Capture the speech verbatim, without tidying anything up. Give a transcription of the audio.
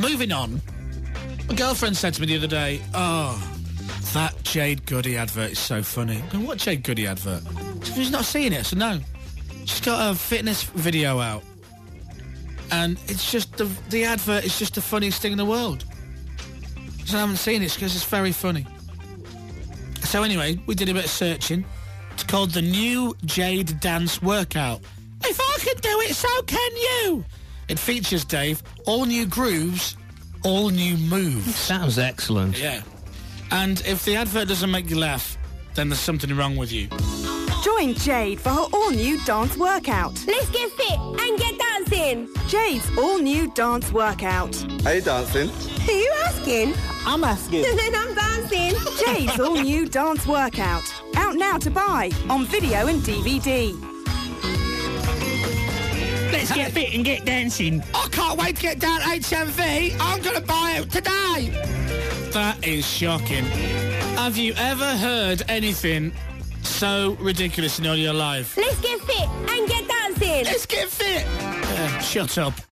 moving on. My girlfriend said to me the other day, oh, that Jade Goody advert is so funny. I go, what Jade Goody advert? She's not seen it, so no. She's got a fitness video out. And it's just, the, the advert is just the funniest thing in the world. So I haven't seen it because it's very funny. So anyway, we did a bit of searching. It's called the New Jade Dance Workout. If I can do it, so can you! It features, Dave, all new grooves, all new moves. Sounds excellent. Yeah. And if the advert doesn't make you laugh, then there's something wrong with you. Join Jade for her all-new dance workout. Let's get fit and get dancing. Jade's all-new dance workout. Are you dancing? Are you asking? I'm asking. Then I'm dancing. Jade's all-new dance workout. Out now to buy on video and D V D. Let's get fit and get dancing. I can't wait to get down H M V. I'm going to buy it today. That is shocking. Have you ever heard anything so ridiculous in all your life? Let's get fit and get dancing. Let's get fit. Uh, shut up.